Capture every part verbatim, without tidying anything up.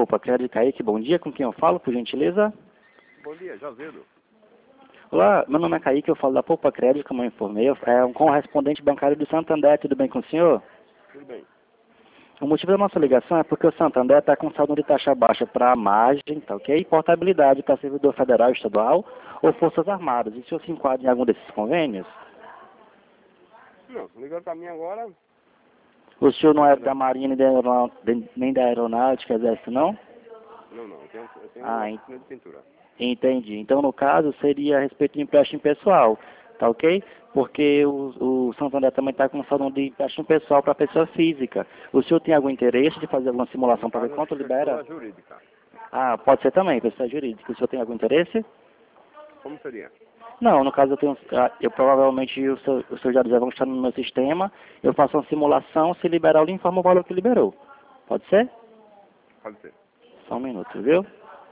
Poupa Crédito, Kaique, bom dia, com quem eu falo, por gentileza? Bom dia, Josildo. Olá, meu nome é Kaique, eu falo da Poupa Crédito, como eu informei, é um correspondente bancário do Santander, tudo bem com o senhor? Tudo bem. O motivo da nossa ligação é porque o Santander está com saldo de taxa baixa para a margem, tá ok? E portabilidade para servidor federal, estadual ou forças armadas. E o senhor se enquadra em algum desses convênios? Não, ligando para mim agora. O senhor não é da Marinha nem da, Aeronau- nem da Aeronáutica, Exército, não? Não, não, eu tenho, eu tenho Ah, uma en- oficina de pintura. entendi. Então, no caso, seria a respeito de empréstimo pessoal, tá ok? Porque o, o Santander também está com saldo de empréstimo pessoal para pessoa física. O senhor tem algum interesse de fazer alguma simulação No para ver caso, quanto libera? pessoa jurídica. Ah, pode ser também, pessoa jurídica. O senhor tem algum interesse? Como seria? Não, no caso eu tenho, ah, eu provavelmente o seu, o seu já vão estar no meu sistema, eu faço uma simulação, se liberar eu lhe informo o valor que liberou. Pode ser? Pode ser. Só um minuto, viu?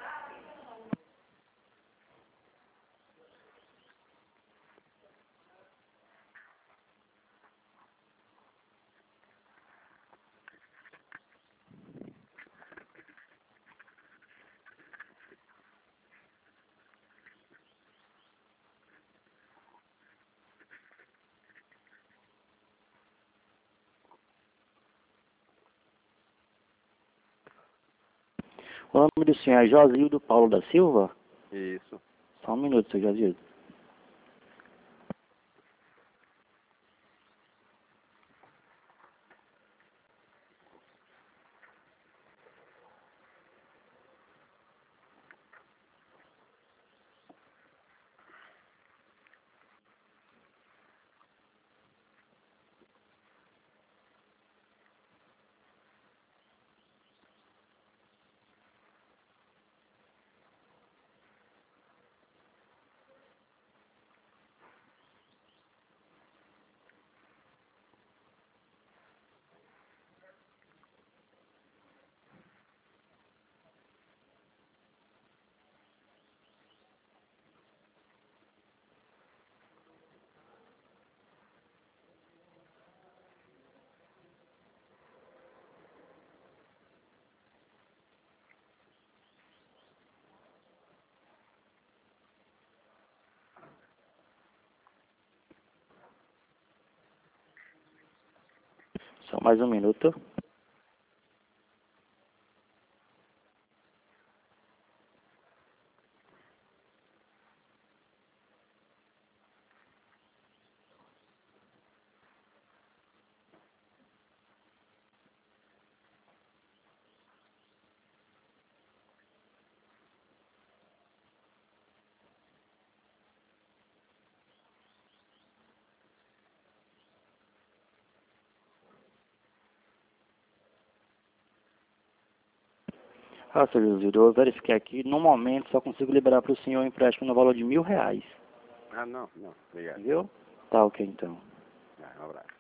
O nome do senhor é Josildo Paulo da Silva? Isso. Só um minuto, seu Josildo. Só mais um minuto. Ah, seu Josildo, eu verifiquei aqui, no momento só consigo liberar para o senhor um empréstimo no valor de mil reais. Ah, não, não. Obrigado. Viu? Tá ok então. Ah, um abraço.